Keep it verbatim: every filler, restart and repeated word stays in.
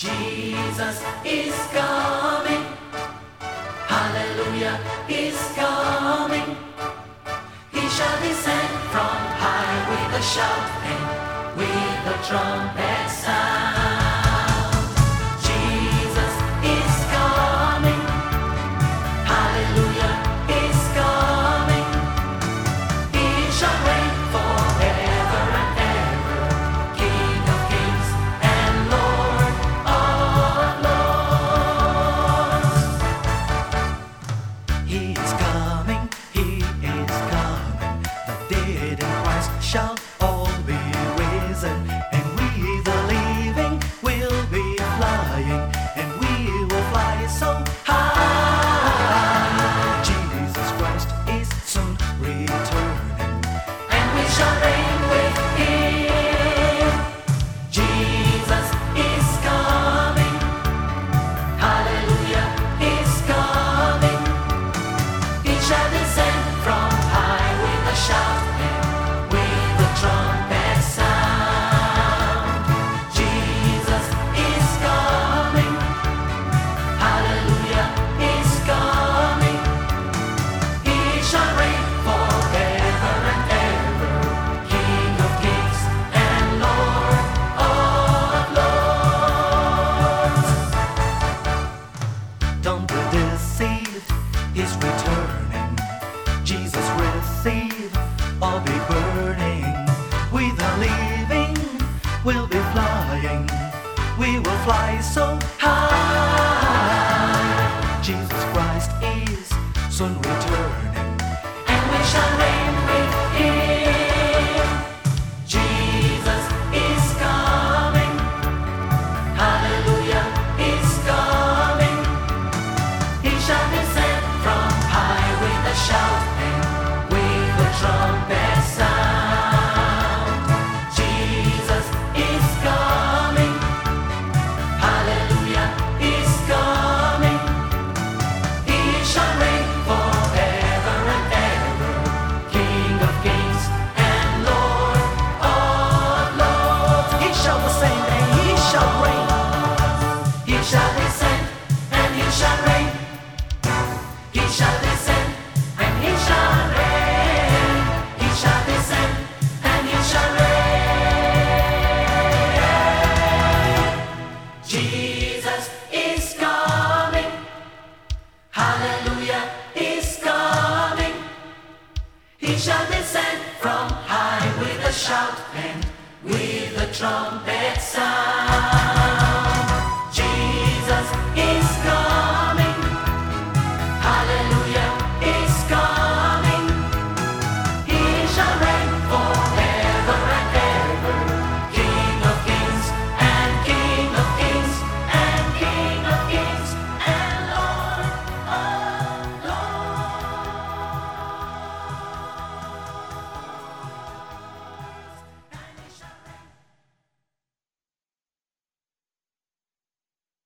Jesus is coming. Hallelujah is coming. He shall descend from high with a shout and with the trumpet sound. Jesus is coming. Hallelujah is coming. He shall reign forever and ever, King of kings and Lord of lords. He is coming, he is coming. The dead in Christ shall all be risen, and we the living will be flying, and we will fly so high. Jesus Christ is soon returning, and we shall reign with him. Jesus is coming. Hallelujah is coming. He shall descend from high with a shout and with the trumpet sound. Jesus is coming. Hallelujah is coming. He shall reign forever and ever, King of kings and Lord of lords. Don't be deceived, he's returning. Jesus receive or be burning. We the living will be flying. We will fly so high. Jesus Christ is soon returning, and we shall reign with him. Jesus is coming. Hallelujah is coming. He shall descend from high with a shout and with a trumpet sound. Jesus is coming. Hallelujah is coming. He shall reign forever and ever, King of kings and Lord of lords. He shall descend and he shall reign. He shall descend and he shall reign. He shall descend.